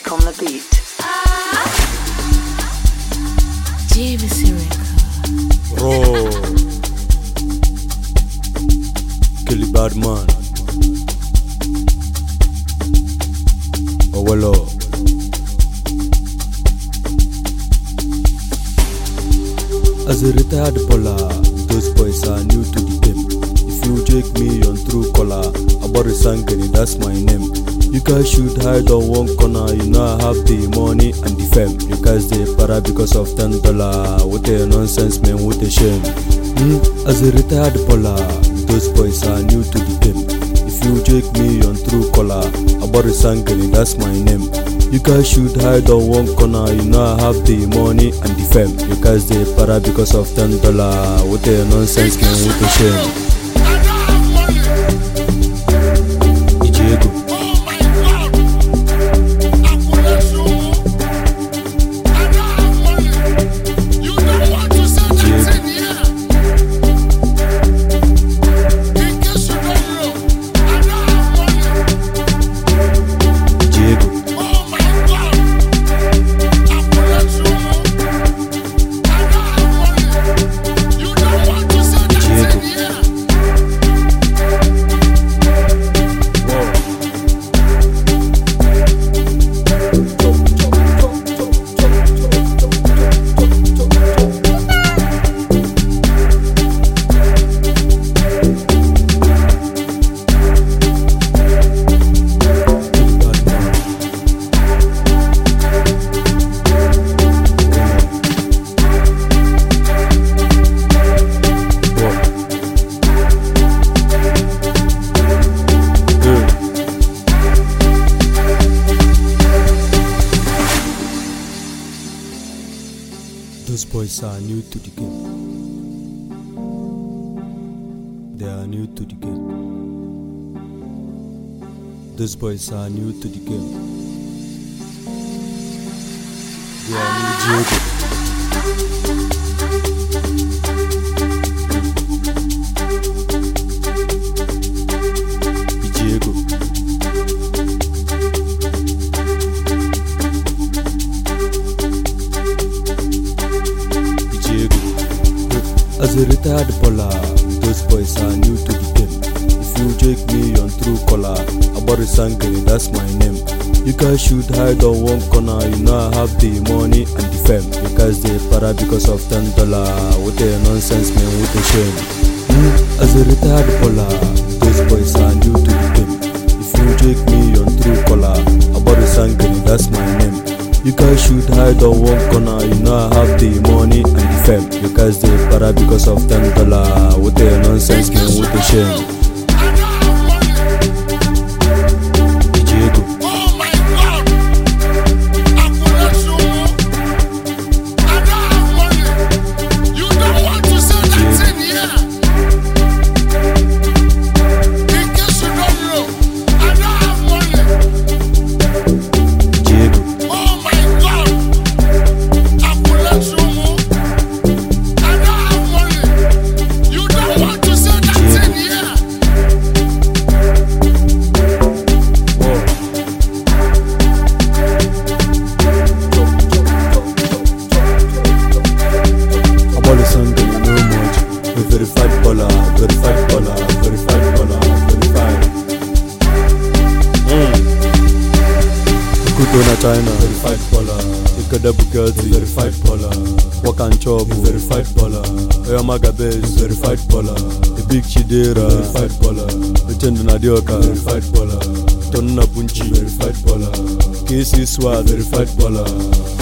music on the beat. JVC Record. Raw. Kelly Badman. Owelo. As a retired polar, those boys are new to the game. If you check me on true color, Abori Sangani, that's my name. You guys should hide on one corner, you know I have the money and the fame. You guys they para because of $10. What a nonsense, man, what a shame. As a retired polar, those boys are new to the game. If you check me on true color, Abori Sangani, that's my name. You guys should hide on one corner, you know I have the money and the fame. You guys they para because of $10. What a nonsense, man, what a shame. Those boys are new to the game. They are new to the game. Those boys are new to the game. They are new to As a retired polar, those boys are new to the game. If you check me on true color, Abori Sangani, that's my name. You guys should hide on one corner, you know I have the money and the fame. You guys they para because of $10. What a nonsense, man, what a shame. As a retired polar, those boys are new to the game. If you check me on true color, Abori Sangani, that's my name. You guys should hide on one corner, you know I have the money and the fame. You guys they para because of $10. What a nonsense, man, what a shame. Verified baller, verified baller, verified baller, verified. Kutona China, verified baller. Ikada Bugatti, verified baller. Wakan Chobu, verified baller. Oyamaga Base, verified baller. The Big Chidera, verified baller. Uchendu Nadioka, verified baller. Tonna Bunchi, verified baller. KC Swad, verified baller.